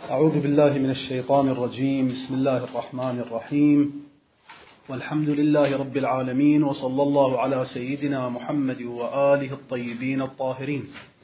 أعوذ بالله من الشيطان الرجيم. بسم الله الرحمن الرحيم، والحمد لله رب العالمين، وصلى الله على سيدنا محمد وآله الطيبين الطاهرين،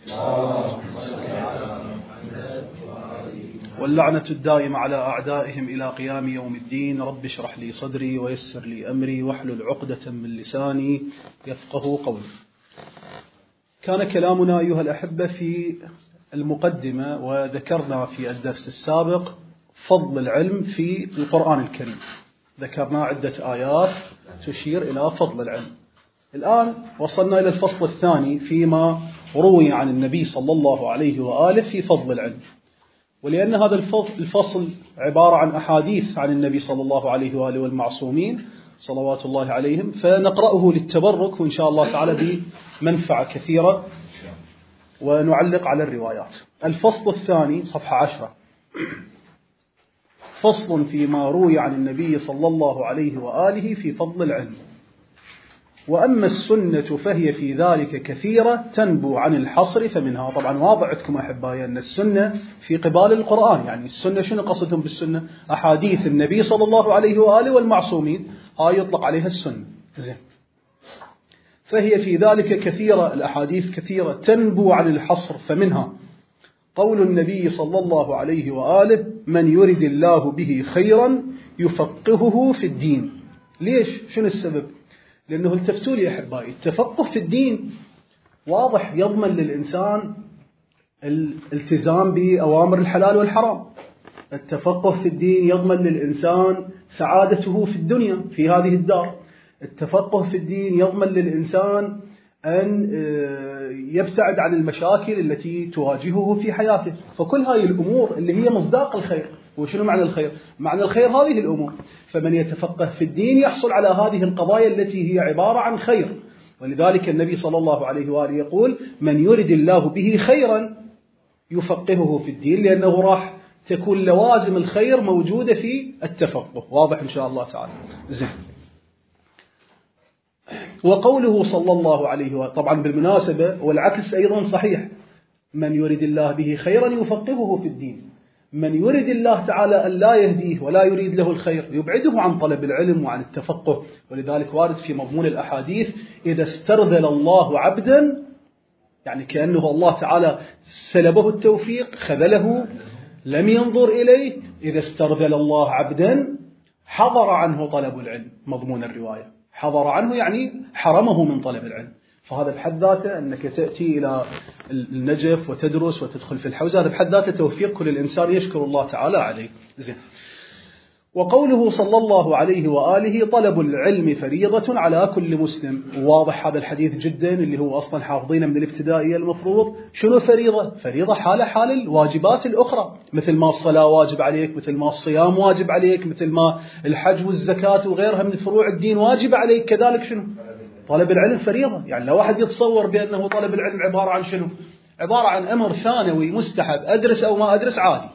واللعنة الدائمة على أعدائهم إلى قيام يوم الدين. رب اشرح لي صدري ويسر لي أمري واحلل عقدة من لساني يفقه قولي. كان كلامنا أيها الأحبة في المقدمة، وذكرنا في الدرس السابق فضل العلم في القرآن الكريم. ذكرنا عدة آيات تشير إلى فضل العلم. الآن وصلنا إلى الفصل الثاني فيما روي عن النبي صلى الله عليه وآله في فضل العلم. ولأن هذا الفصل عبارة عن أحاديث عن النبي صلى الله عليه وآله والمعصومين صلوات الله عليهم، فنقرأه للتبرك وإن شاء الله تعالى بمنفعة كثيرة، ونعلق على الروايات. الفصل الثاني صفحة 10. فصل فيما روي عن النبي صلى الله عليه وآله في فضل العلم. وأما السنة فهي في ذلك كثيرة تنبو عن الحصر فمنها. طبعا واضح عندكم أحبائي أن السنة في قبال القرآن، يعني السنة شنو قصدهم بالسنة؟ أحاديث النبي صلى الله عليه وآله والمعصومين، هاي يطلق عليها السنة. زين، فهي في ذلك كثيرة، الأحاديث كثيرة تنبو عن الحصر فمنها قول النبي صلى الله عليه وآله: من يرد الله به خيرا يفقهه في الدين. ليش؟ شنو السبب؟ لأنه التفتوا لي أحبائي، التفقه في الدين واضح يضمن للإنسان الالتزام بأوامر الحلال والحرام. التفقه في الدين يضمن للإنسان سعادته في الدنيا في هذه الدار. التفقه في الدين يضمن للإنسان أن يبتعد عن المشاكل التي تواجهه في حياته. فكل هذه الأمور اللي هي مصداق الخير. وشنو معنى الخير؟ معنى الخير هذه الأمور. فمن يتفقه في الدين يحصل على هذه القضايا التي هي عبارة عن خير. ولذلك النبي صلى الله عليه وآله يقول: من يرد الله به خيرا يفقهه في الدين، لأنه راح تكون لوازم الخير موجودة في التفقه. واضح إن شاء الله تعالى. زين. وقوله صلى الله عليه وآله، طبعا بالمناسبة والعكس أيضا صحيح، من يرد الله به خيرا يفقهه في الدين. من يرد الله تعالى أن لا يهديه ولا يريد له الخير يبعده عن طلب العلم وعن التفقه. ولذلك وارد في مضمون الأحاديث: إذا استرذل الله عبدا، يعني كأنه الله تعالى سلبه التوفيق، خذله، لم ينظر إليه. إذا استرذل الله عبدا حضر عنه طلب العلم. مضمون الرواية حضر عنه يعني حرمه من طلب العلم. فهذا بحد ذاته أنك تأتي إلى النجف وتدرس وتدخل في الحوزة، هذا بحد ذاته توفيق كل الإنسان يشكر الله تعالى عليه. زين. وقوله صلى الله عليه وآله: طلب العلم فريضة على كل مسلم. واضح هذا الحديث جدا، اللي هو أصلا حافظينه من الابتدائية. المفروض شنو فريضة؟ فريضة حال الواجبات الأخرى، مثل ما الصلاة واجب عليك، مثل ما الصيام واجب عليك، مثل ما الحج والزكاة وغيرها من فروع الدين واجب عليك. كذلك شنو؟ طلب العلم فريضة. يعني لو واحد يتصور بأنه طلب العلم عبارة عن شنو؟ عبارة عن أمر ثانوي مستحب، أدرس أو ما أدرس عادي،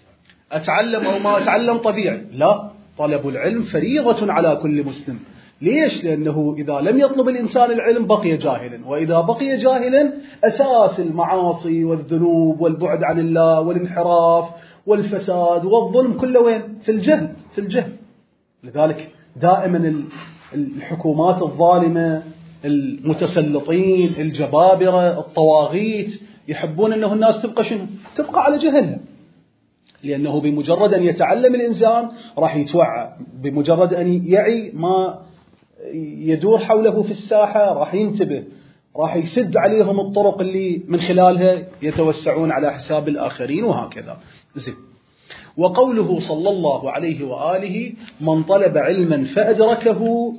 أتعلم أو ما أتعلم طبيعي. لا، طلب العلم فريضة على كل مسلم. ليش؟ لأنه إذا لم يطلب الإنسان العلم بقي جاهلا، وإذا بقي جاهلا أساس المعاصي والذنوب والبعد عن الله والانحراف والفساد والظلم كله وين؟ في الجهل. في الجهل. لذلك دائما الحكومات الظالمة، المتسلطين، الجبابرة، الطواغيت يحبون أنه الناس تبقى شنو؟ تبقى على جهلها. لأنه بمجرد أن يتعلم الإنسان راح يتوعى، بمجرد أن يعي ما يدور حوله في الساحة راح ينتبه، راح يسد عليهم الطرق اللي من خلالها يتوسعون على حساب الآخرين، وهكذا. زين. وقوله صلى الله عليه وآله: من طلب علما فأدركه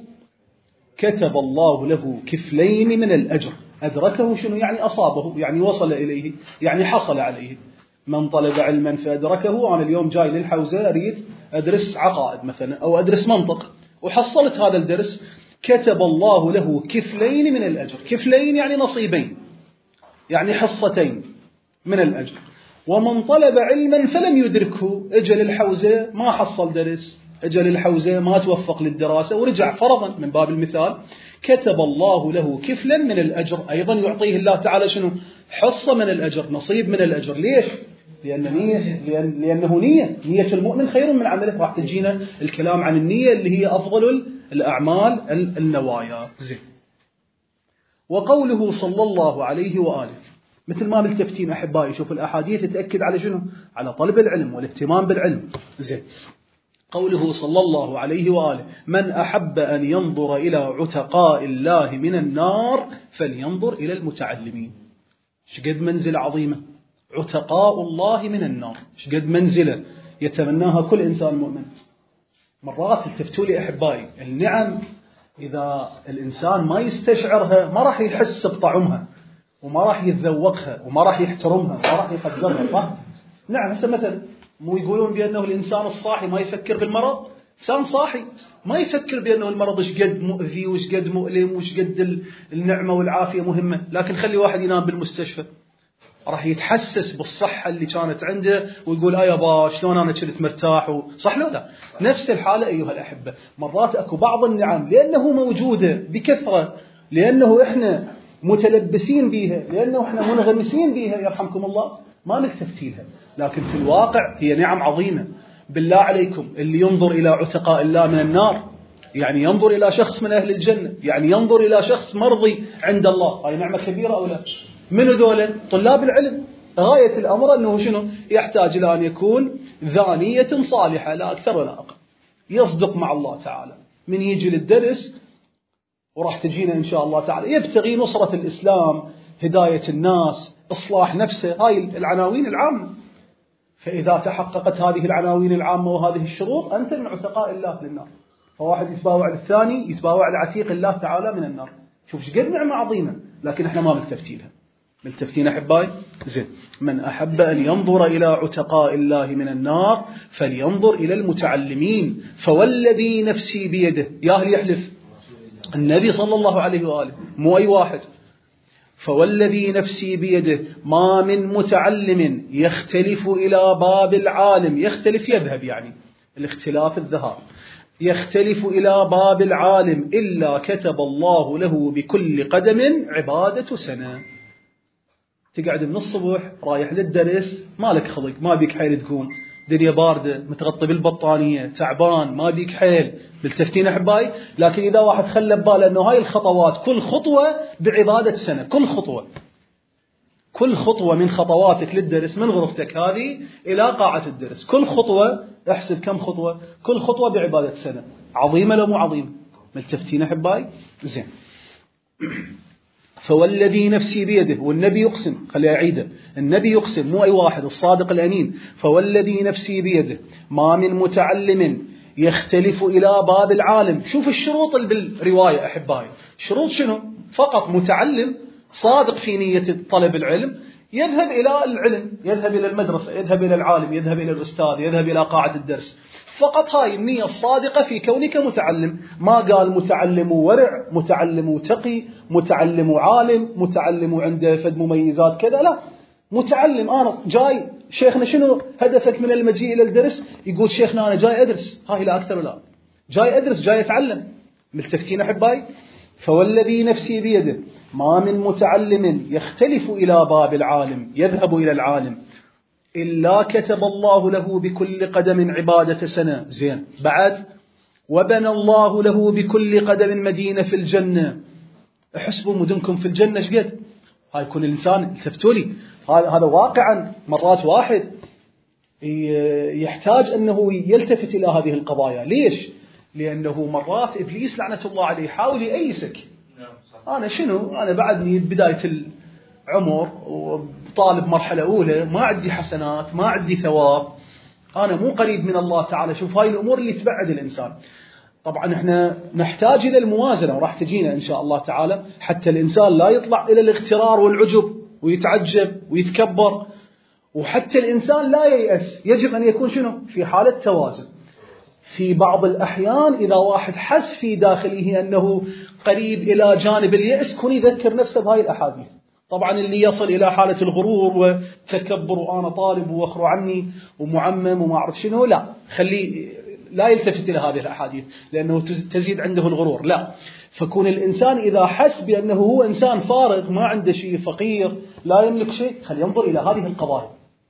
كتب الله له كفلين من الأجر. أدركه شنو يعني؟ أصابه، يعني وصل إليه، يعني حصل عليه. من طلب علما فأدركه، أنا اليوم جاي للحوزة أريد أدرس عقائد مثلا أو أدرس منطق، وحصلت هذا الدرس، كتب الله له كفلين من الأجر. كفلين يعني نصيبين، يعني حصتين من الأجر. ومن طلب علما فلم يدركه، أجل الحوزة ما حصل درس، أجل الحوزة ما توفق للدراسة ورجع فرضا من باب المثال، كتب الله له كفلا من الأجر. أيضا يعطيه الله تعالى شنو؟ حصة من الأجر، نصيب من الأجر. ليش؟ لأنه نية المؤمن خير من عمله. راح تجينا الكلام عن النية اللي هي أفضل الأعمال النوايا. زين. وقوله صلى الله عليه وآله، مثل ما ملتفتين أحبائي، شوف الأحاديث تأكد على شنو؟ على طلب العلم والاهتمام بالعلم. زين. قوله صلى الله عليه وآله: من أحب أن ينظر إلى عتقاء الله من النار فلينظر إلى المتعلمين. شقد منزلة عظيمة عتقاء الله من النار، شقد منزلة يتمناها كل إنسان مؤمن. مرات التفتوا لي أحبائي، النعم إذا الإنسان ما يستشعرها ما راح يحس بطعمها، وما راح يتذوقها، وما راح يحترمها، وما راح يقدرها. صح؟ نعم. هسه مثلا مو يقولون بأنه الإنسان الصاحي ما يفكر بالمرض؟ إنسان صاحي ما يفكر بأنه المرض شقد مؤذي وشقد مؤلم وشقد النعمة والعافية مهمة. لكن خلي واحد ينام بالمستشفى راح يتحسس بالصحة اللي كانت عنده ويقول يابا شلون أنا كنت مرتاح. صح لو لا؟ نفس الحالة أيها الأحبة، مرات أكو بعض النعم لأنه موجودة بكثرة، لأنه إحنا متلبسين بيها، لأنه إحنا منغمسين بيها يرحمكم الله، ما نلتفت لها. لكن في الواقع هي نعم عظيمة. بالله عليكم اللي ينظر إلى عتقاء الله من النار، يعني ينظر إلى شخص من أهل الجنة، يعني ينظر إلى شخص مرضي عند الله، هاي نعمة كبيرة أو لا؟ من ذولا؟ طلاب العلم. غاية الأمر أنه شنو؟ يحتاج إلى أن يكون ذانية صالحة، لا أكثر ولا أقل، يصدق مع الله تعالى. من يجي للدرس وراح تجينا إن شاء الله تعالى يبتغي نصرة الإسلام، هداية الناس، إصلاح نفسه، هاي العناوين العامة. فإذا تحققت هذه العناوين العامة وهذه الشروط أنت من عتقاء الله للنار. فواحد يتباوع للثاني، يتباوع لعتيق الله تعالى من النار. شوف شقد نعمة عظيمة، لكن احنا ما ملتفتينها. ملتفتين أحبائي؟ زين. من أحب أن ينظر إلى عتقاء الله من النار فلينظر إلى المتعلمين فوالذي نفسي بيده. يا أهل يحلف النبي صلى الله عليه وآله، مو أي واحد. فوالذي نفسي بيده ما من متعلم يختلف إلى باب العالم، يختلف يذهب، يعني الاختلاف الذهاب، يختلف إلى باب العالم إلا كتب الله له بكل قدم عبادة سنة. تقعد من الصبح رايح للدرس مالك خلق، ما بيك حيل تقوم، دنيا باردة، متغطي بالبطانية، تعبان، ما بيك حيل. ملتفتين أحبائي؟ لكن إذا واحد خلى بباله أنه هاي الخطوات كل خطوة بعبادة سنة، كل خطوة من خطواتك للدرس من غرفتك هذه إلى قاعة الدرس، كل خطوة احسب كم خطوة، كل خطوة بعبادة سنة. عظيمة لو مو عظيمة؟ ملتفتين أحبائي؟ زين. فوالذي نفسي بيده، والنبي يقسم، خلي أعيده، النبي يقسم مو أي واحد، الصادق الأمين. فوالذي نفسي بيده ما من متعلم يختلف إلى باب العالم. شوف الشروط اللي بالرواية أحبائي، شروط شنو؟ فقط متعلم صادق في نية طلب العلم يذهب إلى العلم، يذهب إلى المدرسة، يذهب إلى العالم، يذهب إلى الأستاذ، يذهب إلى قاعة الدرس. فقط هاي النية الصادقة في كونك متعلم. ما قال متعلم ورع، متعلم تقي، متعلم عالم، متعلم عنده فد مميزات كذا، لا. متعلم أنا جاي، شيخنا شنو هدفك من المجيء إلى الدرس؟ يقول شيخنا أنا جاي أدرس، هاي لا أكثر ولا، جاي أدرس، جاي أتعلم. ملتفتين أحبائي؟ فوالذي نفسي بيده ما من متعلم يختلف إلى باب العالم، يذهب إلى العالم، إلا كتب الله له بكل قدم عبادة سنة. زين. بعد وبنى الله له بكل قدم مدينة في الجنة. احسبوا مدنكم في الجنة شقد. هاي يكون الإنسان، التفتوا لي، هذا واقعا مرات واحد يحتاج أنه يلتفت إلى هذه القضايا. ليش؟ لأنه مرات إبليس لعنة الله عليه يحاول يأيسك. أنا شنو؟ أنا بعدني بداية العمر وطالب مرحلة أولى، ما عندي حسنات، ما عندي ثواب، أنا مو قريب من الله تعالى. شوف هاي الأمور اللي تبعد الإنسان. طبعا احنا نحتاج إلى الموازنة، وراح تجينا إن شاء الله تعالى، حتى الإنسان لا يطلع إلى الاغترار والعجب ويتعجب ويتكبر، وحتى الإنسان لا ييأس. يجب أن يكون شنو؟ في حالة توازن. في بعض الأحيان إذا واحد حس في داخله أنه قريب إلى جانب اليأس، كون يذكر نفسه بهاي الأحاديث. طبعا اللي يصل إلى حالة الغرور والتكبر وأنا طالب وأخروا عني ومعمم وما أعرف شنو، لا، خليه لا يلتفت إلى هذه الأحاديث لأنه تزيد عنده الغرور، لا. فكون الإنسان إذا حس بأنه هو إنسان فارغ، ما عنده شيء، فقير، لا يملك شيء، خليه ينظر إلى هذه القضايا.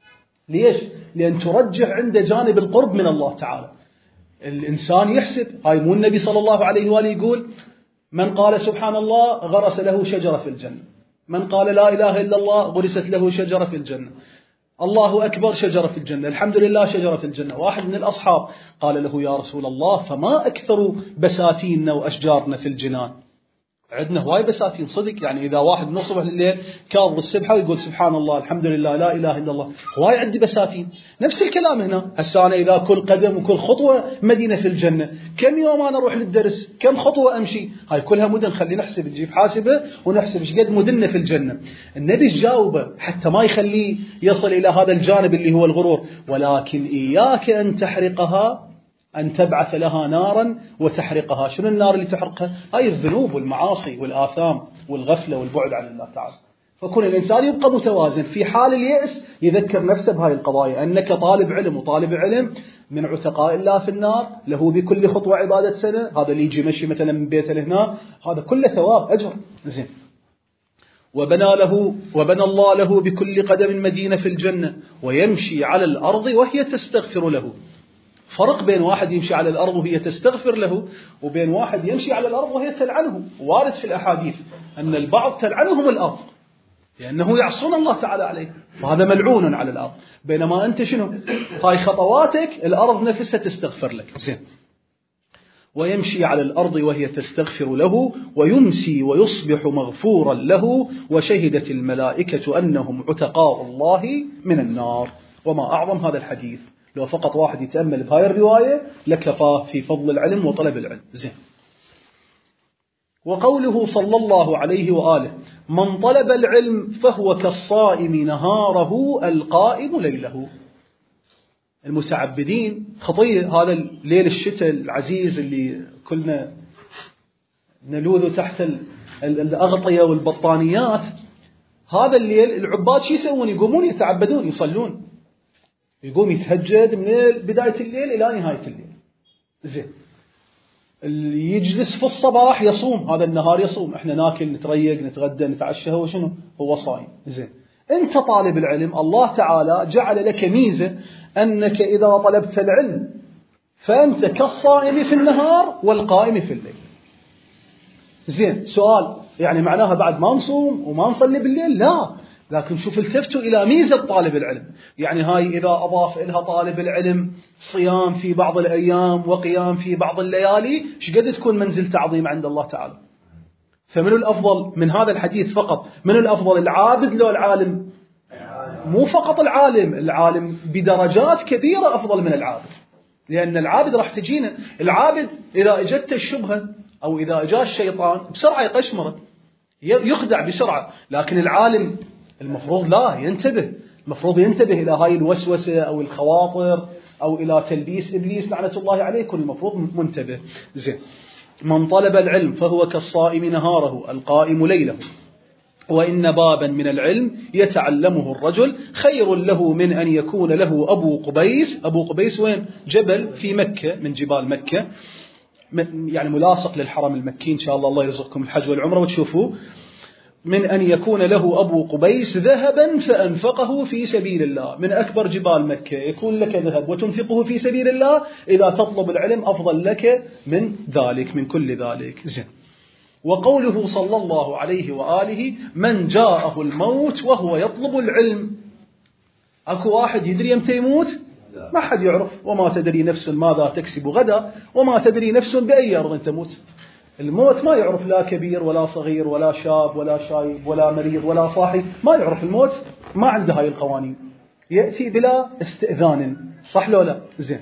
ليش؟ لأن ترجح عنده جانب القرب من الله تعالى. الإنسان يحسب، هاي مو النبي صلى الله عليه وآله يقول من قال سبحان الله غرس له شجرة في الجنة، من قال لا إله إلا الله غرست له شجرة في الجنة، الله أكبر شجرة في الجنة، الحمد لله شجرة في الجنة. واحد من الأصحاب قال له يا رسول الله فما أكثر بساتيننا وأشجارنا في الجنان؟ عندنا هواي بساتين صدق، يعني إذا واحد من الصبح لليل كاظم السبحة ويقول سبحان الله الحمد لله لا إله إلا الله، هواي عندي بساتين. نفس الكلام هنا، هسه أنا إذا كل قدم وكل خطوة مدينة في الجنة، كم يوم أنا أروح للدرس، كم خطوة أمشي، هاي كلها مدن. خلينا نحسب، نجيب حاسبة ونحسب إيش قد مدننا في الجنة. النبي جاوبه حتى ما يخليه يصل إلى هذا الجانب اللي هو الغرور، ولكن إياك أن تحرقها، أن تبعث لها نارا وتحرقها. شنو النار اللي تحرقها؟ هاي الذنوب والمعاصي والآثام والغفلة والبعد عن الله تعالى. فكون الإنسان يبقى متوازن في حال اليأس، يذكر نفسه بهاي القضايا، أنك طالب علم، وطالب علم من عتقاء الله في النار، له بكل خطوة عبادة سنة. هذا اللي يجي مشي مثلا من بيته لهنا، هذا كله ثواب أجر. زين. وبنى الله له بكل قدم مدينة في الجنة ويمشي على الأرض وهي تستغفر له. فرق بين واحد يمشي على الأرض وهي تستغفر له، وبين واحد يمشي على الأرض وهي تلعنه. وارد في الأحاديث أن البعض تلعنهم الأرض لأنه يعصون الله تعالى عليه، فهذا ملعون على الأرض. بينما أنت شنو؟ هاي خطواتك الأرض نفسها تستغفر لك. زين. ويمشي على الأرض وهي تستغفر له ويمسي ويصبح مغفورا له، وشهدت الملائكة أنهم عتقاء الله من النار. وما أعظم هذا الحديث، لو فقط واحد يتأمل بهاي الرواية لكفاه في فضل العلم وطلب العلم. زين. وقوله صلى الله عليه وآله من طلب العلم فهو كالصائم نهاره القائم ليله. المتعبدين خطير، هذا الليل الشتاء العزيز اللي كلنا نلوذ تحت الأغطية والبطانيات، هذا الليل العباد شو يسوون؟ يقومون يتعبدون يصلون، يقوم يتهجد من بداية الليل إلى نهاية الليل. زين. اللي يجلس في الصباح يصوم، هذا النهار يصوم، احنا ناكل نتريق نتغدى نتعشى، هو شنو؟ هو صايم. زين. انت طالب العلم، الله تعالى جعل لك ميزة أنك إذا طلبت العلم فأنت كالصائم في النهار والقائم في الليل. زين. سؤال، يعني معناها بعد ما نصوم وما نصلي بالليل؟ لا، لكن شوف التفتوا إلى ميزة طالب العلم. يعني هاي إذا أضاف إلها طالب العلم صيام في بعض الأيام وقيام في بعض الليالي، شقد تكون منزل تعظيم عند الله تعالى. فمن الأفضل من هذا الحديث فقط؟ من الأفضل، العابد لو العالم؟ مو فقط العالم، العالم بدرجات كبيرة أفضل من العابد، لأن العابد راح تجينا، العابد إذا اجت الشبهة أو إذا اجى الشيطان بسرعة يقشمره، يخدع بسرعة. لكن العالم المفروض لا ينتبه، المفروض ينتبه إلى هاي الوسوسة أو الخواطر أو إلى تلبيس إبليس لعنة الله عليه، كل المفروض منتبه. زين. من طلب العلم فهو كالصائم نهاره القائم ليله، وإن بابا من العلم يتعلمه الرجل خير له من أن يكون له أبو قبيس. أبو قبيس وين؟ جبل في مكة من جبال مكة، يعني ملاصق للحرم المكي. إن شاء الله الله يرزقكم الحج والعمرة وتشوفوا. من أن يكون له أبو قبيس ذهبا فأنفقه في سبيل الله، من أكبر جبال مكة يكون لك ذهب وتنفقه في سبيل الله، إذا تطلب العلم أفضل لك من ذلك، من كل ذلك. زين. وقوله صلى الله عليه وآله من جاءه الموت وهو يطلب العلم. أكو واحد يدري يمتى يموت؟ ما حد يعرف. وما تدري نفس ماذا تكسب غدا وما تدري نفس بأي أرض تموت. الموت ما يعرف لا كبير ولا صغير ولا شاب ولا شايب ولا مريض ولا صاحي، ما يعرف الموت، ما عنده هاي القوانين، يأتي بلا استئذان. صح لو لا؟ زين.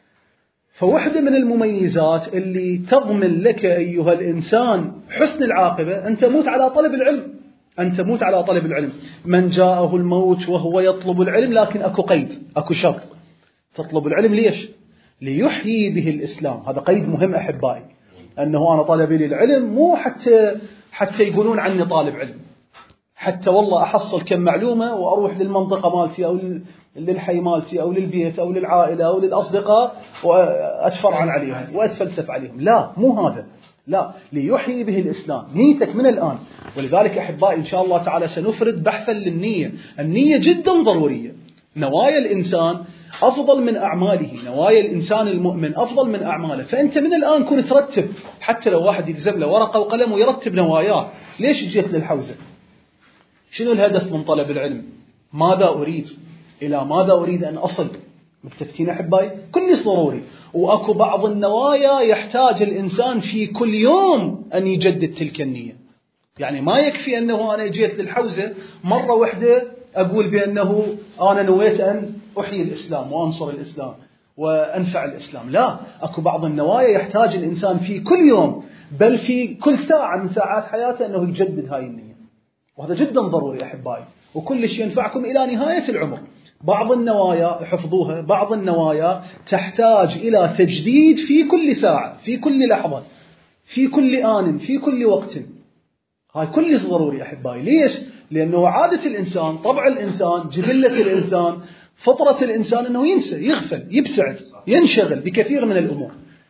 فواحدة من المميزات اللي تضمن لك أيها الإنسان حسن العاقبة أن تموت على طلب العلم، أن تموت على طلب العلم. من جاءه الموت وهو يطلب العلم، لكن أكو قيد، أكو شرط. تطلب العلم ليش؟ ليحيي به الإسلام. هذا قيد مهم أحبائي، أنه أنا طالبي للعلم مو حتى يقولون عني طالب علم، حتى والله أحصل كم معلومة وأروح للمنطقة مالتي أو للحي مالتي أو للبيت أو للعائلة أو للأصدقاء وأتفرعن عليهم وأتفلسف عليهم. لا، مو هذا. لا، ليحيي به الإسلام. نيتك من الآن. ولذلك أحبائي إن شاء الله تعالى سنفرد بحثا للنية. النية جدا ضرورية. نوايا الإنسان أفضل من أعماله، نوايا الإنسان المؤمن أفضل من أعماله. فأنت من الآن كن ترتب، حتى لو واحد يلزم له ورقة وقلم ويرتب نواياه. ليش جيت للحوزة؟ شنو الهدف من طلب العلم؟ ماذا أريد؟ إلى ماذا أريد أن أصل؟ متفقين أحبائي؟ كلش ضروري. وأكو بعض النوايا يحتاج الإنسان في كل يوم أن يجدد تلك النية. يعني ما يكفي أنه أنا جيت للحوزة مرة واحدة أقول بأنه أنا نويت أن أحيي الإسلام وأنصر الإسلام وأنفع الإسلام. لا، أكو بعض النوايا يحتاج الإنسان في كل يوم، بل في كل ساعة من ساعات حياته أنه يجدد هاي النية. وهذا جدا ضروري أحبائي، وكلش ينفعكم إلى نهاية العمر. بعض النوايا حفظوها، بعض النوايا تحتاج إلى تجديد في كل ساعة، في كل لحظة، في كل آن، في كل وقت. هاي كلش ضروري أحبائي. ليش؟ لأنه عادة الإنسان، طبع الإنسان، جبلة الإنسان، فطرة الإنسان أنه ينسى، يغفل، يبتعد، ينشغل بكثير من الأمور.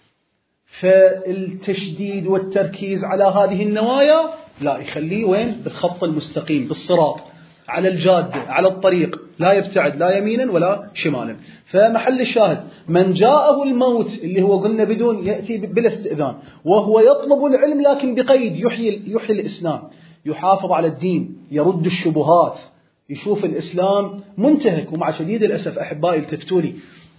فالتشديد والتركيز على هذه النوايا لا، يخليه وين؟ بالخط المستقيم، بالصراط، على الجادة، على الطريق، لا يبتعد لا يمينا ولا شمالا. فمحل الشاهد من جاءه الموت، اللي هو قلنا بدون يأتي بلا استئذان، وهو يطلب العلم لكن بقيد، يحيي الإسلام، يحافظ على الدين، يرد الشبهات، يشوف الإسلام منتهك. ومع شديد الأسف أحبائي التفتوني،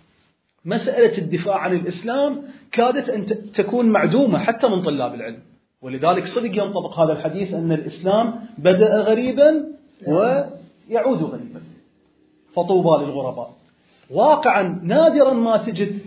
مسألة الدفاع عن الإسلام كادت أن تكون معدومة حتى من طلاب العلم. ولذلك صدق ينطبق هذا الحديث أن الإسلام بدأ غريبا ويعود غريبا، فطوبى للغرباء. واقعا نادرا ما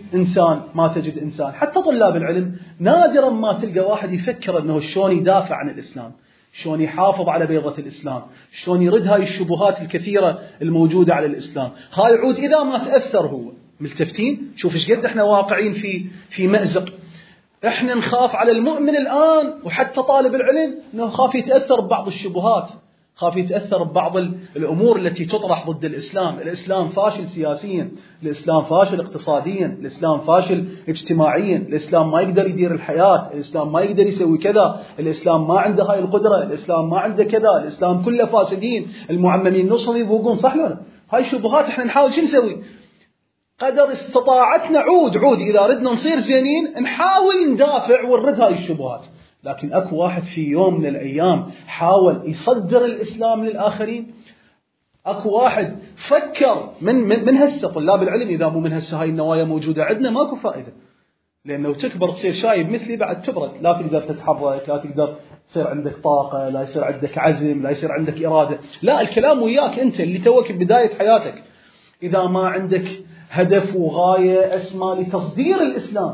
تجد إنسان حتى طلاب العلم، نادرا ما تلقى واحد يفكر أنه شلون يدافع عن الإسلام، شلون يحافظ على بيضة الإسلام، شلون يرد هاي الشبهات الكثيرة الموجودة على الإسلام. هاي يعود إذا ما تأثر هو. ملتفتين؟ شوف ايش قد احنا واقعين في مأزق. احنا نخاف على المؤمن الآن، وحتى طالب العلم انه خاف يتأثر ببعض الشبهات، خاف يتأثر ببعض الأمور التي تطرح ضد الإسلام. الإسلام فاشل سياسيا، الإسلام فاشل اقتصاديا، الإسلام فاشل اجتماعيا، الإسلام ما يقدر يدير الحياة، الإسلام ما يقدر يسوي كذا، الإسلام ما عنده هاي القدرة، الإسلام ما عنده كذا، الإسلام كله فاسدين، المعممين نصهم يبوقون. صح ولا لا؟ هاي شبهات احنا نحاول شو نسوي؟ قدر استطاعتنا عود إذا ردنا نصير زينين نحاول ندافع ونرد هاي الشبهات. لكن أكو واحد في يوم من الأيام حاول يصدر الإسلام للآخرين؟ أكو واحد فكر من هسه طلاب العلم، إذا مو من هسه هاي النوايا موجودة عندنا ماكو فائدة، لأنه تكبر تصير شايب مثلي بعد تبرد، لا تقدر تتحرك، لا تقدر تصير عندك طاقة، لا يصير عندك عزم، لا يصير عندك إرادة. لا، الكلام وياك أنت اللي توك بداية حياتك. إذا ما عندك هدف وغاية أسمى لتصدير الإسلام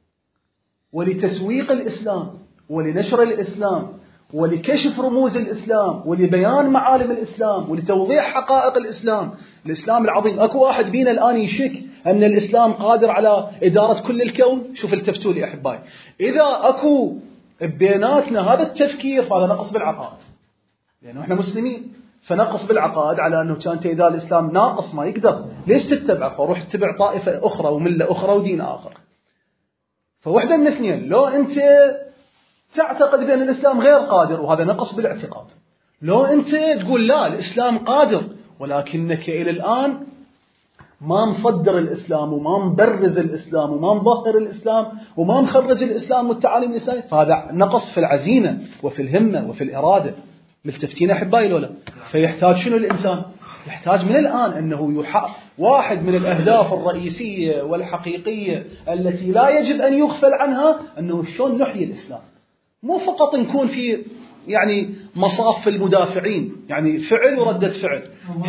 ولتسويق الإسلام ولنشر الإسلام ولكشف رموز الإسلام ولبيان معالم الإسلام ولتوضيح حقائق الإسلام العظيم. أكو واحد بينا الآن يشك أن الإسلام قادر على إدارة كل الكون؟ شوف التفتوا لي أحبائي، إذا أكو بيناتنا هذا التفكير فهذا نقص بالعقائد، لأنه إحنا مسلمين، فنقص بالعقائد على أنه كانت إذا الإسلام ناقص ما يقدر ليش تتبعه، فروح تتبع طائفة أخرى وملة أخرى ودين آخر. فوحدة من اثنين، لو أنت تعتقد بأن الإسلام غير قادر وهذا نقص بالاعتقاد، لو أنت تقول لا الإسلام قادر ولكنك إلى الآن ما مصدر الإسلام وما مبرز الإسلام وما مظهر الإسلام وما مخرج الإسلام والتعاليم الإسلامية، فهذا نقص في العزيمة وفي الهمة وفي الإرادة. ملتفتين أحبائي لولا؟ فيحتاج شنو الإنسان؟ يحتاج من الآن أنه واحد من الأهداف الرئيسية والحقيقية التي لا يجب أن يغفل عنها أنه شلون نحيي الإسلام. مو فقط نكون في يعني مصاف المدافعين، يعني فعل وردة فعل،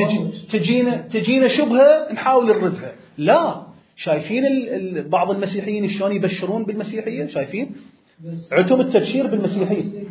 تجينا شبهة نحاول نردها. لا، شايفين بعض المسيحيين شلون يبشرون بالمسيحية؟ شايفين عندهم التبشير بالمسيحية.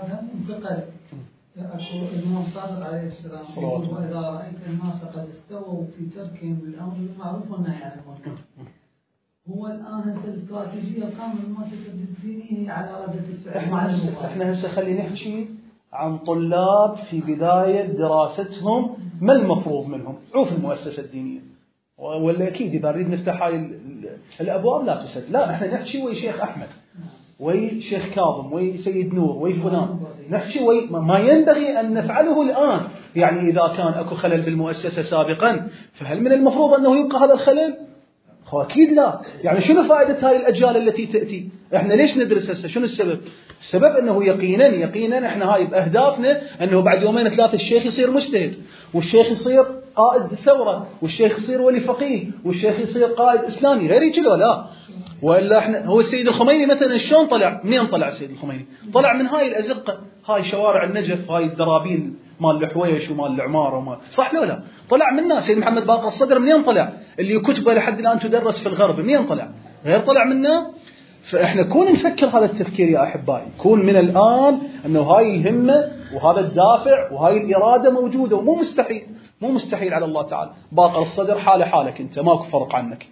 الإمام صادق عليه السلام يقول: وإذا رأيت الناس قد استووا في تركهم للأمر بالمعروف والنهي عن المنكر. هو الآن هسه الاستراتيجية قام المؤسسة الدينية على ردة الفعل. احنا هسه خلينا نحكي عن طلاب في بداية دراستهم، ما المفروض منهم؟ عوف المؤسسة الدينية، ولا أكيد إذا نريد نفتح هاي الأبواب لا تسد. لا، احنا نحكي ويا شيخ أحمد، وي شيخ كاظم، وي سيد نور، وي فلان، نحكي وي ما ينبغي أن نفعله الآن. يعني إذا كان أكو خلل بالمؤسسة سابقا فهل من المفروض أنه يبقى هذا الخلل؟ أكيد لا. يعني شنو فائدة هاي الأجيال التي تأتي؟ إحنا ليش ندرس هسه؟ شنو السبب؟ السبب أنه يقينا إحنا هاي بأهدافنا أنه بعد يومين ثلاثة الشيخ يصير مجتهد، والشيخ يصير قائد ثورة، والشيخ يصير ولي فقيه، والشيخ يصير قائد إسلامي، غير كذا لا. وإلا إحنا هو السيد الخميني مثلا شلون طلع؟ منين طلع السيد الخميني؟ طلع من هاي الأزقة، هاي شوارع النجف، هاي الدرابين مال الحويش ومال العمارة ومال، صح لا لا؟ طلع منها. سيد محمد باقر الصدر منين طلع؟ اللي كتبه لحد الآن تدرس في الغرب منين طلع؟ غير طلع منه. فإحنا كون نفكر هذا التفكير يا أحبائي، كون من الآن أنه هاي الهمة وهذا الدافع وهاي الإرادة موجودة، ومو مستحيل، مو مستحيل على الله تعالى. باقر الصدر حالك أنت، ماكو فرق عنك.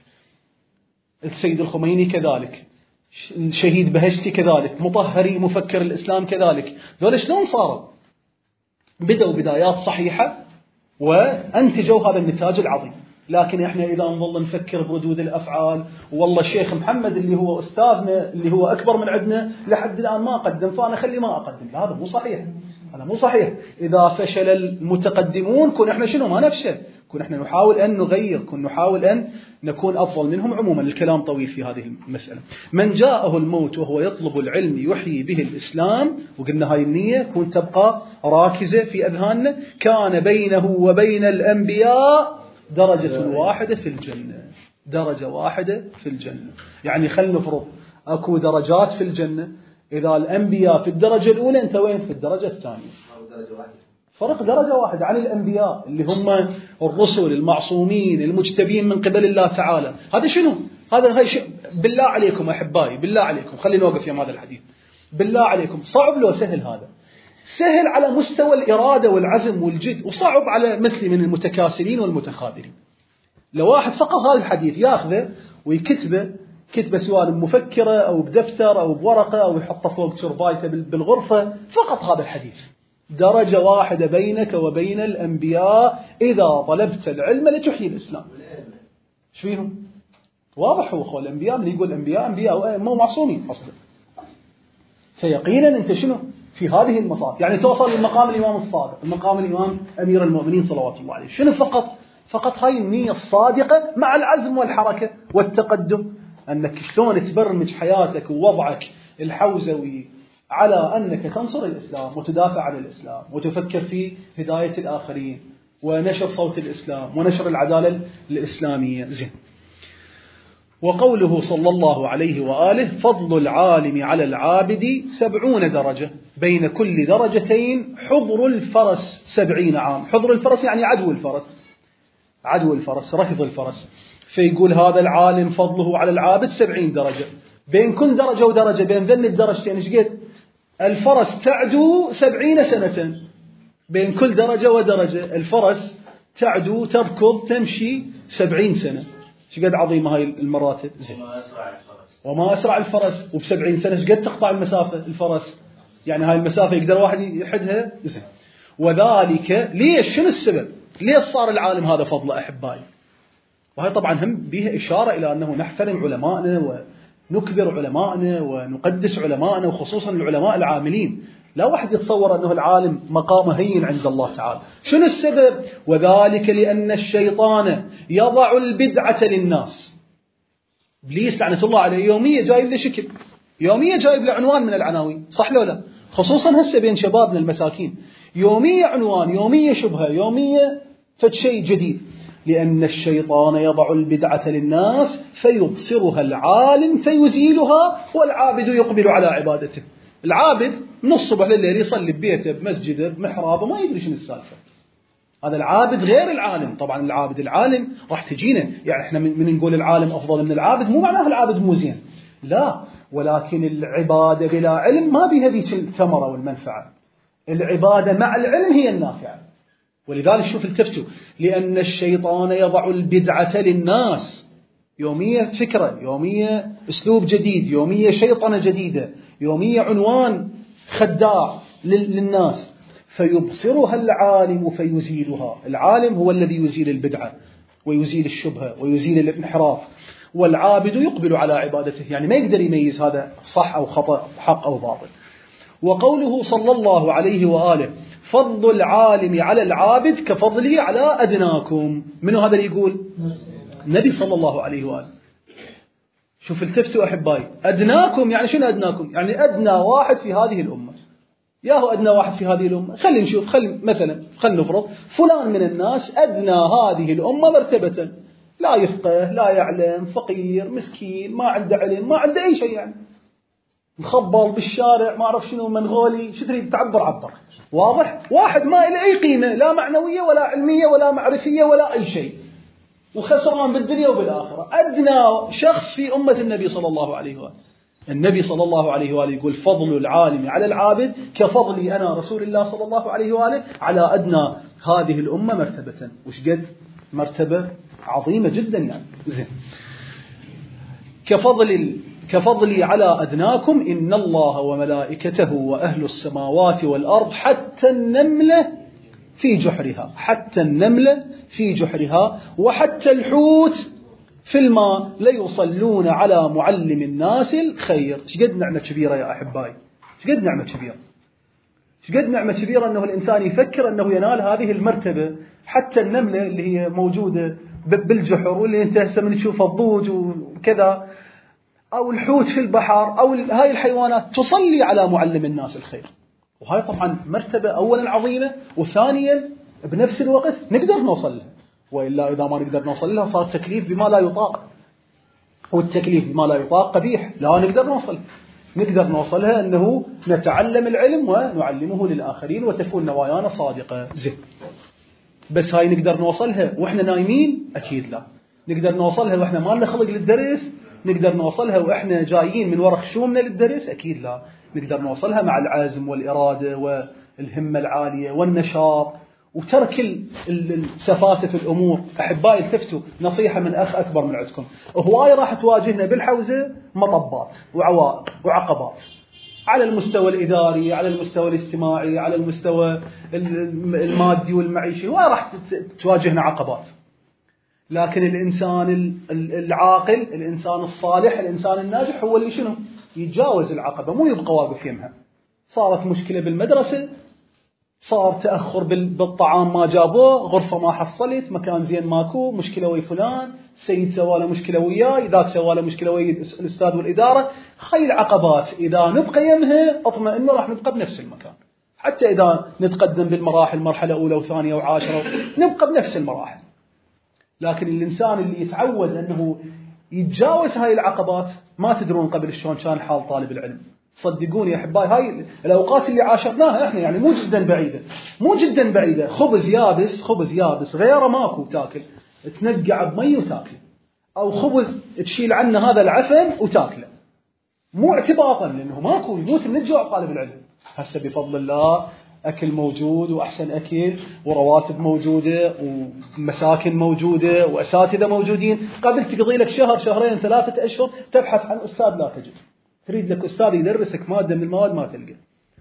السيد الخميني كذلك، الشهيد بهشتي كذلك، مطهري مفكر الإسلام كذلك. ذول شلون صاروا؟ بدأوا بدايات صحيحة وأنتجوا هذا النتاج العظيم. لكن إحنا إذا نظل نفكر بردود الأفعال، والله الشيخ محمد اللي هو أستاذنا اللي هو أكبر من عندنا لحد الآن ما قدم، فأنا خلي ما أقدم، هذا مو صحيح، هذا مو صحيح. إذا فشل المتقدمون كون إحنا شنو ما نفشل، كون إحنا نحاول أن نغير، كون نحاول أن نكون أفضل منهم. عموما الكلام طويل في هذه المسألة. من جاءه الموت وهو يطلب العلم يحيي به الإسلام، وقلنا هاي النية كون تبقى راكزة في أذهاننا، كان بينه وبين الأنبياء درجة واحدة في الجنة. درجة واحدة في الجنة، يعني خلنا نفرض أكو درجات في الجنة، إذا الأنبياء في الدرجة الأولى أنت وين في الدرجة الثانية؟ فرق درجة واحدة عن الأنبياء اللي هم الرسل المعصومين المجتبين من قبل الله تعالى. هذا شنو؟ هذا بالله عليكم أحبائي، بالله عليكم خلينا نوقف يوم هذا الحديث. بالله عليكم صعب لو سهل؟ هذا سهل على مستوى الإرادة والعزم والجد، وصعب على مثلي من المتكاسلين والمتخاذلين. لو واحد فقط هذا الحديث ياخذه ويكتبه كتبة سواء مفكرة أو بدفتر أو بورقة أو يحطه فوق تربايته بالغرفة، فقط هذا الحديث درجة واحدة بينك وبين الأنبياء إذا طلبت العلم لتحيي الإسلام. شو فيهم؟ واضح هو أخوة الأنبياء، اللي يقول أنبياء مو معصومين أصلا. فيقينا أنت شنو في هذه المصاف، يعني توصل لمقام الإمام الصادق، المقام الإمام أمير المؤمنين صلوات الله عليه. شنو فقط هاي النية الصادقة مع العزم والحركة والتقدم، أنك شلون تبرمج حياتك ووضعك الحوزوي على أنك تنصر الإسلام وتدافع عن الإسلام وتفكر في هداية الآخرين ونشر صوت الإسلام ونشر العدالة الإسلامية. زين. وقوله صلى الله عليه وآله: فضل العالم على العابد 70 درجة، بين كل درجتين حضر الفرس 70 عام. حضر الفرس يعني عدو الفرس، ركض الفرس. فيقول هذا العالم فضله على العابد 70 درجة، بين كل درجة ودرجة، بين ذن الدرجتين ايش قد؟ الفرس تعدو 70 سنة، بين كل درجة ودرجة الفرس تعدو تركض تمشي 70 سنة. ايش قد عظيمة هاي المراتب. زين. وما أسرع الفرس، وب70 سنة ايش قد تقطع المسافة الفرس، يعني هاي المسافة يقدر واحد يحدها. زين. وذلك ليش؟ شنو السبب؟ ليش صار العالم هذا فضله أحبائي؟ وهي طبعا هم بها إشارة إلى أنه نحترم علماءنا ونكبر علماءنا ونقدس علماءنا، وخصوصا العلماء العاملين. لا واحد يتصور أنه العالم مقامه هين عند الله تعالى. شنو السبب؟ وذلك لأن الشيطان يضع البدعة للناس. إبليس لعنة الله عليه يومية جايب له شكل، يومية جايب له عنوان من العناوين، صح لو لا؟ خصوصا هسه بين شبابنا المساكين، يومية عنوان، يومية شبهة، يومية فشيء جديد. لأن الشيطان يضع البدعة للناس فيبصرها العالم فيزيلها، والعابد يقبل على عبادته. العابد من الصبح لليل يصلي ببيته بمسجده بمحرابه ما يدري شنو السالفة. هذا العابد غير العالم. طبعا العالم راح تجينا، يعني احنا من نقول العالم أفضل من العابد مو معناه العابد مو زين، لا، ولكن العبادة بلا علم ما بها ذيك الثمرة والمنفعة. العبادة مع العلم هي النافعة. ولذلك شوف التفتوا، لأن الشيطان يضع البدعة للناس، يومية فكرة، يومية أسلوب جديد، يومية شيطنة جديدة، يومية عنوان خداع للناس، فيبصرها العالم فيزيلها. العالم هو الذي يزيل البدعة ويزيل الشبهة ويزيل الانحراف، والعابد يقبل على عبادته، يعني ما يقدر يميز هذا صح أو خطأ، حق أو باطل. وقوله صلى الله عليه وآله: فضل العالم على العابد كفضلي على أدناكم. منو هذا اللي يقول؟ النبي صلى الله عليه وآله. شوف التفتوا أحبائي، أدناكم يعني شنو أدناكم؟ يعني أدنى واحد في هذه الأمة. ياهو أدنى واحد في هذه الأمة، خلينا نشوف، مثلا خلينا نفرض فلان من الناس أدنى هذه الأمة مرتبة، لا يفقه، لا يعلم، فقير، مسكين، ما عنده علم، ما عنده أي شيء، يعني مخبل بالشارع، ما أعرف شنو، منغولي، شو تريد تعبر عبر، واضح؟ واحد ما له أي قيمة، لا معنوية ولا علمية ولا معرفية ولا أي شيء، وخسران بالدنيا وبالآخرة. أدنى شخص في أمة النبي صلى الله عليه وآله. النبي صلى الله عليه وآله يقول فضل العالم على العابد كفضلي أنا رسول الله صلى الله عليه وآله على أدنى هذه الأمة مرتبة. وش قد مرتبة عظيمة جدا يعني. زين. كفضلي على أدناكم إن الله وملائكته وأهل السماوات والأرض حتى النملة في جحرها، حتى النملة في جحرها، وحتى الحوت في الماء ليصلون على معلم الناس الخير. شقد نعمة كبيرة يا أحبائي، شقد نعمة كبيرة، شقد نعمة كبيرة أنه الإنسان يفكر أنه ينال هذه المرتبة. حتى النملة اللي هي موجودة بالجحر، واللي أنت هسه من تشوفها الضوج وكذا، أو الحوت في البحر، أو هاي الحيوانات تصلي على معلم الناس الخير. وهاي طبعا مرتبة أولا عظيمة، وثانيا بنفس الوقت نقدر نوصلها، وإلا إذا ما نقدر نوصلها صار تكليف بما لا يطاق، والتكليف بما لا يطاق قبيح، لا نقدر نوصلها أنه نتعلم العلم ونعلمه للآخرين وتكون نوايانا صادقة. زين. بس هاي نقدر نوصلها وإحنا نايمين؟ أكيد لا. نقدر نوصلها وإحنا ما لنا خلق للدرس؟ نقدر نوصلها وإحنا جايين من ورا خشومنا للدرس؟ أكيد لا. نقدر نوصلها مع العزم والإرادة والهمة العالية والنشاط وترك السفاسف الأمور. أحبائي التفتوا، نصيحة من أخ أكبر من عندكم، هواي راح تواجهنا بالحوزة مطبات وعوائق وعقبات، على المستوى الإداري، على المستوى الاجتماعي، على المستوى المادي والمعيشي، وراح تواجهنا عقبات. لكن الإنسان العاقل، الإنسان الصالح، الإنسان الناجح هو اللي شنو؟ يتجاوز العقبة، مو يبقى واقف يمها. صارت مشكلة بالمدرسة، صار تأخر بالطعام ما جابوه، غرفة ما حصلت، مكان زين ماكو، مشكلة ويا فلان، سيد سواله مشكلة وياي، ذاك سواله مشكلة ويا الأستاذ والإدارة. هاي العقبات إذا نبقى يمها اطمئنوا راح نبقى بنفس المكان. حتى إذا نتقدم بالمراحل، مرحلة أولى وثانية وعاشرة، نبقى بنفس المراحل. لكن الإنسان اللي يتعود أنه يتجاوز هاي العقبات، ما تدرون قبل شلون كان حال طالب العلم. صدقوني يا أحبائي، هاي الأوقات اللي عاشرناها إحنا يعني مو جدا بعيدة. خبز يابس غيره ماكو تاكل، تنقع بمي وتاكل، أو خبز تشيل عنه هذا العفن وتاكله، مو اعتباطا لأنه ماكو، يموت من الجوع طالب العلم. هسه بفضل الله أكل موجود، وأحسن أكل، ورواتب موجودة، ومساكن موجودة، وأساتذة موجودين. قبل تقضي لك شهر، شهرين، 3 أشهر تبحث عن أستاذ لا تجد، تريد لك أستاذ يدرسك مادة من المواد ما تلقى.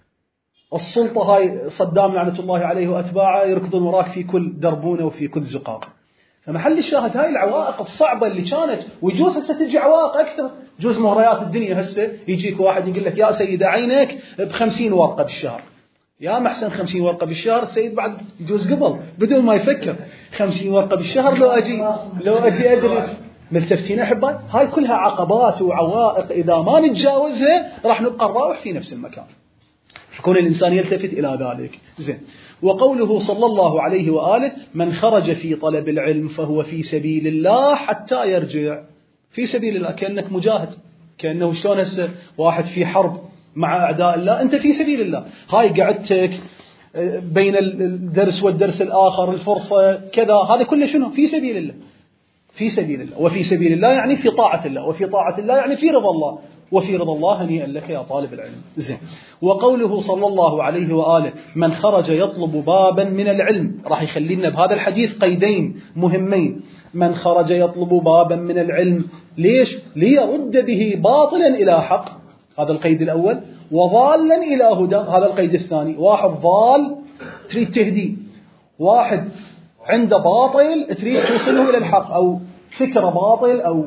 السلطة هاي صدام لعنة الله عليه وأتباعه يركضون وراك في كل دربونة وفي كل زقاق. فمحل الشاهد هاي العوائق الصعبة اللي كانت، ويجوز هسه تجي عوائق أكثر. جوز مغريات الدنيا هسه يجيك واحد يقول لك يا سيد عينك ب50 ورقة بالشهر، يا محسن 50 ورقة بالشهر. السيد بعد يجوز قبل بدون ما يفكر 50 ورقة بالشهر لو أجي أدرس. ملتفتين أحبائي، هاي كلها عقبات وعوائق إذا ما نتجاوزها راح نبقى نراوح في نفس المكان. يكون الإنسان يلتفت إلى ذلك. زين. وقوله صلى الله عليه وآله من خرج في طلب العلم فهو في سبيل الله حتى يرجع. في سبيل الله كأنك مجاهد، كأنه شلون هسه واحد في حرب مع أعداء الله، أنت في سبيل الله. هاي قعدتك بين الدرس والدرس الآخر، الفرصة كذا، هذا كله شنو؟ في سبيل الله. في سبيل الله، وفي سبيل الله يعني في طاعة الله، وفي طاعة الله يعني في رضا الله، وفي رضا الله هنيئا لك يا طالب العلم. زين. وقوله صلى الله عليه وآله من خرج يطلب بابا من العلم، راح يخلينا بهذا الحديث قيدين مهمين. من خرج يطلب بابا من العلم، ليش؟ ليرد به باطلا إلى حق، هذا القيد الأول، وضالا إلى هدى، هذا القيد الثاني. واحد ضال تريد تهديه، واحد عنده باطل تريد توصله إلى الحق، أو فكرة باطل أو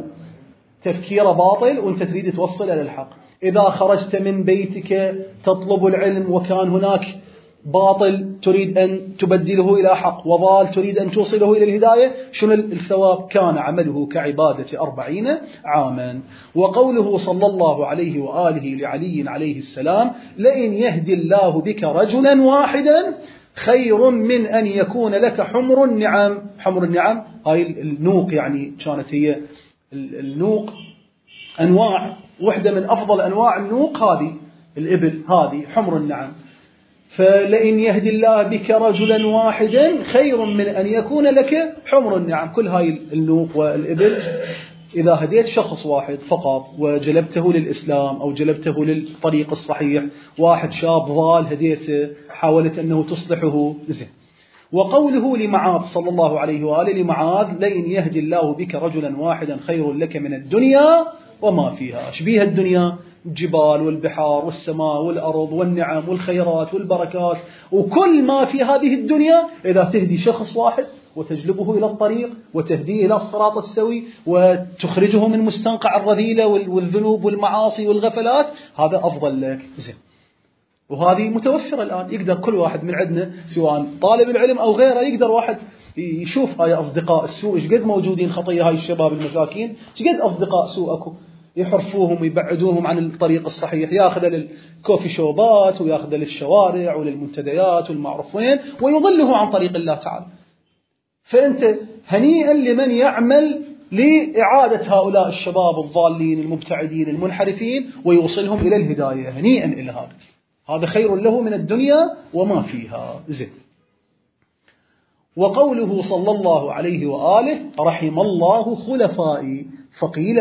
تفكير باطل وأنت تريد توصل إلى الحق. إذا خرجت من بيتك تطلب العلم وكان هناك باطل تريد أن تبدله إلى حق، وضال تريد أن توصله إلى الهداية، شنو الثواب؟ كان عمله كعبادة 40 عاما. وقوله صلى الله عليه وآله لعلي عليه السلام: لئن يهدي الله بك رجلا واحدا خير من أن يكون لك حمر النعم. حمر النعم هاي النوق، يعني كانت هي النوق أنواع، واحدة من أفضل أنواع النوق هذه الإبل، هذه حمر النعم. فلئن يهدي الله بك رجلا واحدا خير من أن يكون لك حمر النعم. كل هاي النوق والإبل إذا هديت شخص واحد فقط وجلبته للإسلام أو جلبته للطريق الصحيح، واحد شاب ضال هديته، حاولت أنه تصلحه، زين. وقوله لمعاذ صلى الله عليه وآله لمعاذ: لئن يهدي الله بك رجلا واحدا خير لك من الدنيا وما فيها. شبيها الدنيا؟ الجبال والبحار والسماء والأرض والنعم والخيرات والبركات وكل ما في هذه الدنيا، إذا تهدي شخص واحد وتجلبه إلى الطريق وتهديه إلى الصراط السوي وتخرجه من مستنقع الرذيلة والذنوب والمعاصي والغفلات، هذا أفضل لك. زين. وهذه متوفرة الآن، يقدر كل واحد من عندنا سواء طالب العلم أو غيره، يقدر واحد يشوف هاي أصدقاء السوء إيش قد موجودين، خطية هاي الشباب المساكين إيش قد أصدقاء سوء أكو، يحرفوهم ويبعدوهم عن الطريق الصحيح، ياخذ للكوفي شوبات وياخذ للشوارع وللمنتديات والمعروف وين، ويضله عن طريق الله تعالى. فأنت هنيئا لمن يعمل لإعادة هؤلاء الشباب الضالين المبتعدين المنحرفين ويوصلهم إلى الهداية، هنيئا إلى هذا خير له من الدنيا وما فيها. زين. وقوله صلى الله عليه وآله: رحم الله خلفائي. فقيل: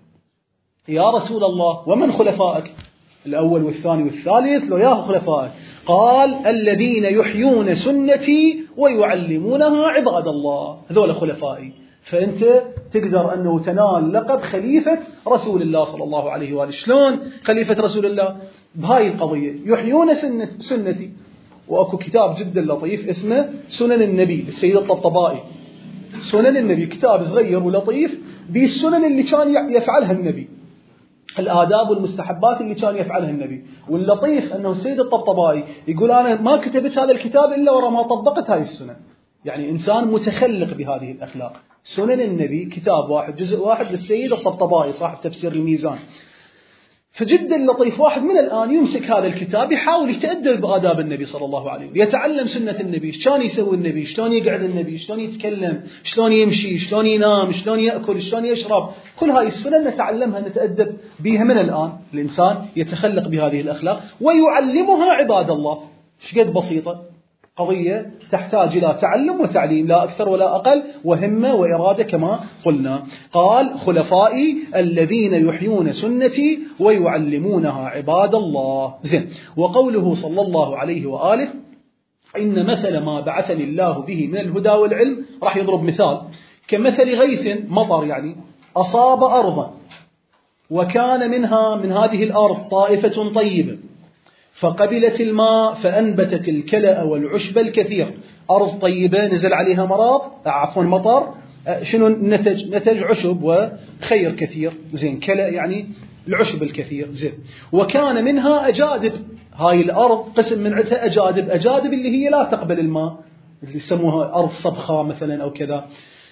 يا رسول الله ومن خلفائك؟ الأول والثاني والثالث لو ياه خلفائك. قال: الذين يحيون سنتي ويعلمونها عباد الله، هذول خلفائي. فأنت تقدر أنه تنال لقب خليفة رسول الله صلى الله عليه وآله. شلون خليفة رسول الله؟ بهاي القضية، يحيون سنتي. وأكو كتاب جدا لطيف اسمه سنن النبي السيد الطبطبائي. سنن النبي كتاب صغير ولطيف بالسنن اللي كان يفعلها النبي، الآداب والمستحبات اللي كان يفعلها النبي. واللطيف أنه السيد الطبطبائي يقول: أنا ما كتبت هذا الكتاب إلا ورا ما طبقت هاي السنن. يعني إنسان متخلق بهذه الأخلاق. سنن النبي كتاب واحد، جزء واحد للسيد الطبطبائي صاحب تفسير الميزان. فجدا لطيف، واحد من الآن يمسك هذا الكتاب يحاول يتأدب بآداب النبي صلى الله عليه وسلم، يتعلم سنة النبي، شلون يسوي النبي، شلون يقعد النبي، شلون يتكلم، شلون يمشي، شلون ينام، شلون يأكل، شلون يشرب. كل هاي السنن نتعلمها نتأدب بها من الآن. الإنسان يتخلق بهذه الأخلاق ويعلمها عباد الله. شقد بسيطة قضية تحتاج إلى تعلم وتعليم، لا أكثر ولا أقل، وهمة وإرادة كما قلنا. قال: خلفائي الذين يحيون سنتي ويعلمونها عباد الله. زين. وقوله صلى الله عليه وآله: إن مثل ما بعثني الله به من الهدى والعلم، راح يضرب مثال كمثل غيث مطر، يعني أصاب أرضا وكان منها من هذه الأرض طائفة طيبة فقبلت الماء فأنبتت الكلأ والعشب الكثير. أرض طيبة نزل عليها مطر، شنو نتج عشب وخير كثير. زين. كلأ يعني العشب الكثير. زين. وكان منها أجادب، هاي الأرض قسم من عندها أجادب اللي هي لا تقبل الماء، اللي يسموها أرض صبخة مثلا أو كذا.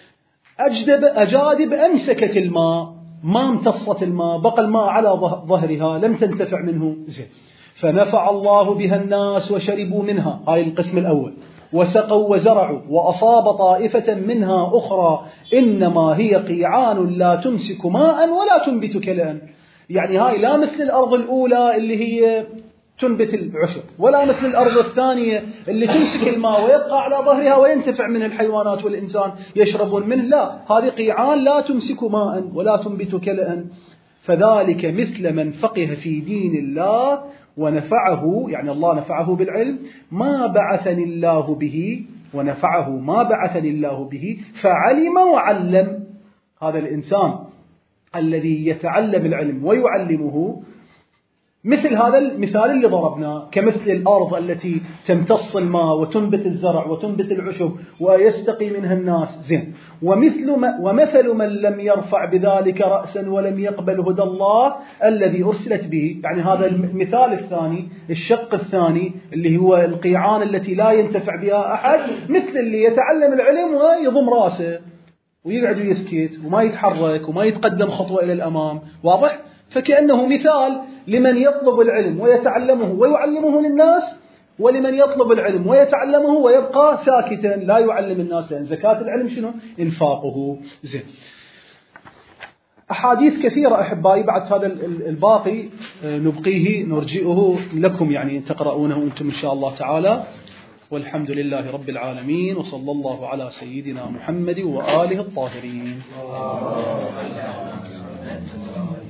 أجادب أمسكت الماء، ما امتصت الماء، بقى الماء على ظهرها لم تنتفع منه. زين. فنفع الله بها الناس وشربوا منها، هاي القسم الأول. وسقوا وزرعوا، وأصاب طائفة منها أخرى إنما هي قيعان لا تمسك ماء ولا تنبت كلأ. يعني هاي لا مثل الأرض الأولى اللي هي تنبت العشب، ولا مثل الأرض الثانية اللي تمسك الماء ويبقى على ظهرها وينتفع من الحيوانات والإنسان يشربون منه. لا، هذه قيعان لا تمسك ماء ولا تنبت كلأ. فذلك مثل من فقه في دين الله ونفعه، يعني الله نفعه بالعلم، ما بعثني الله به، ونفعه ما بعثني الله به فعلم وعلم. هذا الإنسان الذي يتعلم العلم ويعلمه مثل هذا المثال اللي ضربناه، كمثل الأرض التي تمتص الماء وتنبت الزرع وتنبت العشب ويستقي منها الناس. زين. ومثل من لم يرفع بذلك رأسا ولم يقبل هدى الله الذي أرسلت به. يعني هذا المثال الثاني، الشق الثاني اللي هو القيعان التي لا ينتفع بها أحد، مثل اللي يتعلم العلم ويضم راسه ويقعد يسكت وما يتحرك وما يتقدم خطوة إلى الأمام. واضح؟ فكأنه مثال لمن يطلب العلم ويتعلمه ويعلمه للناس، ولمن يطلب العلم ويتعلمه ويبقى ساكتا لا يعلم الناس، لأن زكاة العلم شنو؟ إنفاقه. زين. أحاديث كثيرة أحبائي، بعد هذا الباقي نبقيه نرجئه لكم، يعني تقرؤونه أنتم إن شاء الله تعالى. والحمد لله رب العالمين، وصلى الله على سيدنا محمد وآله الطاهرين.